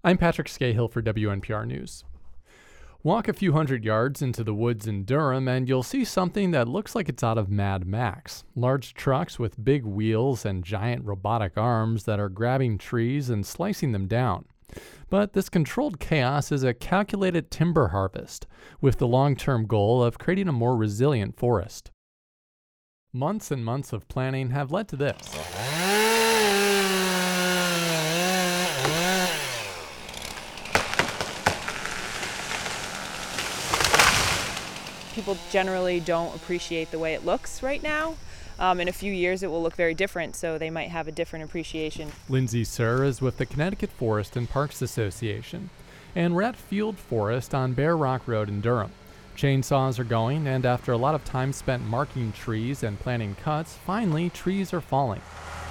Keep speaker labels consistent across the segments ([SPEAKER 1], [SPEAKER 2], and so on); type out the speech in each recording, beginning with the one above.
[SPEAKER 1] I'm Patrick Scahill for WNPR News. Walk a few hundred yards into the woods in Durham and you'll see something that looks like it's out of Mad Max. Large trucks with big wheels and giant robotic arms that are grabbing trees and slicing them down. But this controlled chaos is a calculated timber harvest, with the long-term goal of creating a more resilient forest. Months and months of planning have led to this.
[SPEAKER 2] People generally don't appreciate the way it looks right now. In a few years it will look very different, so they might have a different appreciation.
[SPEAKER 1] Lindsay Sir is with the Connecticut Forest and Parks Association, and we're at Field Forest on Bear Rock Road in Durham. Chainsaws are going, and after a lot of time spent marking trees and planting cuts, finally trees are falling,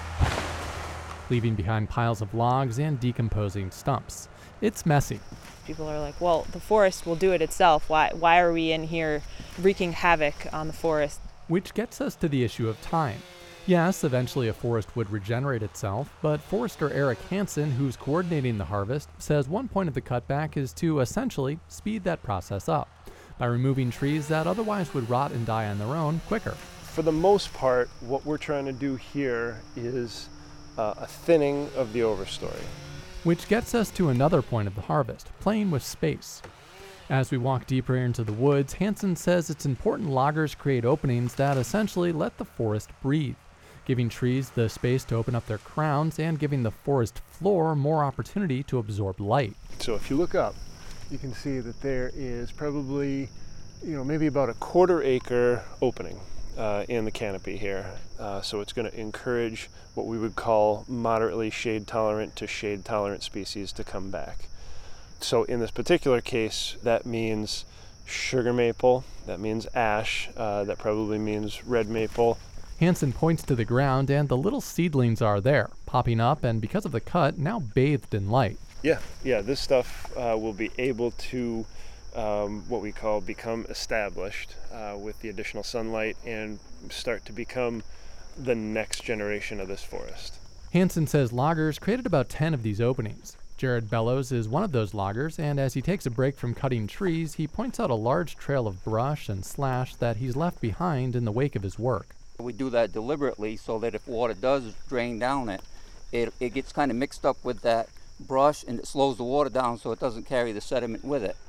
[SPEAKER 1] leaving behind piles of logs and decomposing stumps. It's messy.
[SPEAKER 2] People are like, well, the forest will do it itself. Why are we in here wreaking havoc on the forest?
[SPEAKER 1] Which gets us to the issue of time. Yes, eventually a forest would regenerate itself, but forester Eric Hansen, who's coordinating the harvest, says one point of the cutback is to essentially speed that process up by removing trees that otherwise would rot and die on their own quicker.
[SPEAKER 3] For the most part, what we're trying to do here is a thinning of the overstory.
[SPEAKER 1] Which gets us to another point of the harvest, playing with space. As we walk deeper into the woods, Hansen says it's important loggers create openings that essentially let the forest breathe, giving trees the space to open up their crowns and giving the forest floor more opportunity to absorb light.
[SPEAKER 3] So if you look up, you can see that there is probably, maybe about a quarter-acre opening in the canopy here. So it's going to encourage what we would call moderately shade-tolerant to shade-tolerant species to come back. So in this particular case, that means sugar maple, that means ash, that probably means red maple.
[SPEAKER 1] Hansen points to the ground and the little seedlings are there, popping up and because of the cut, now bathed in light.
[SPEAKER 3] Yeah, this stuff will be able to what we call become established with the additional sunlight and start to become the next generation of this forest.
[SPEAKER 1] Hansen says loggers created about 10 of these openings. Jared Bellows is one of those loggers, and as he takes a break from cutting trees, he points out a large trail of brush and slash that he's left behind in the wake of his work.
[SPEAKER 4] We do that deliberately so that if water does drain down it gets kind of mixed up with that brush and it slows the water down so it doesn't carry the sediment with it.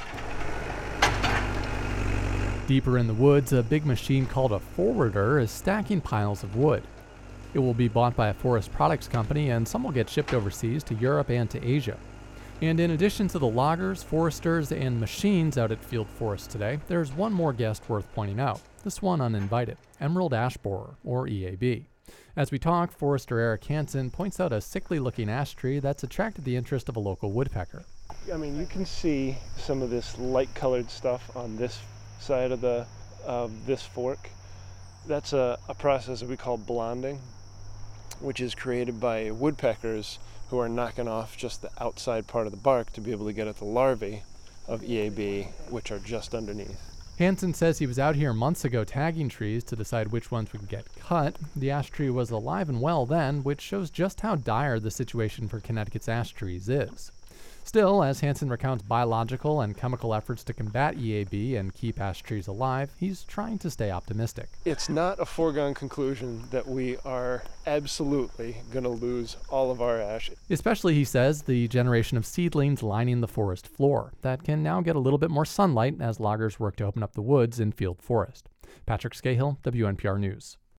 [SPEAKER 1] Deeper in the woods, a big machine called a forwarder is stacking piles of wood. It will be bought by a forest products company and some will get shipped overseas to Europe and to Asia. And in addition to the loggers, foresters, and machines out at Field Forest today, there's one more guest worth pointing out, this one uninvited, Emerald Ash Borer, or EAB. As we talk, forester Eric Hansen points out a sickly-looking ash tree that's attracted the interest of a local woodpecker.
[SPEAKER 3] You can see some of this light-colored stuff on this side of this fork. That's a process that we call blonding, which is created by woodpeckers who are knocking off just the outside part of the bark to be able to get at the larvae of EAB, which are just underneath.
[SPEAKER 1] Hansen says he was out here months ago tagging trees to decide which ones would get cut. The ash tree was alive and well then, which shows just how dire the situation for Connecticut's ash trees is. Still, as Hansen recounts biological and chemical efforts to combat EAB and keep ash trees alive, he's trying to stay optimistic.
[SPEAKER 3] It's not a foregone conclusion that we are absolutely going to lose all of our ash.
[SPEAKER 1] Especially, he says, the generation of seedlings lining the forest floor that can now get a little bit more sunlight as loggers work to open up the woods in Field Forest. Patrick Scahill, WNPR News.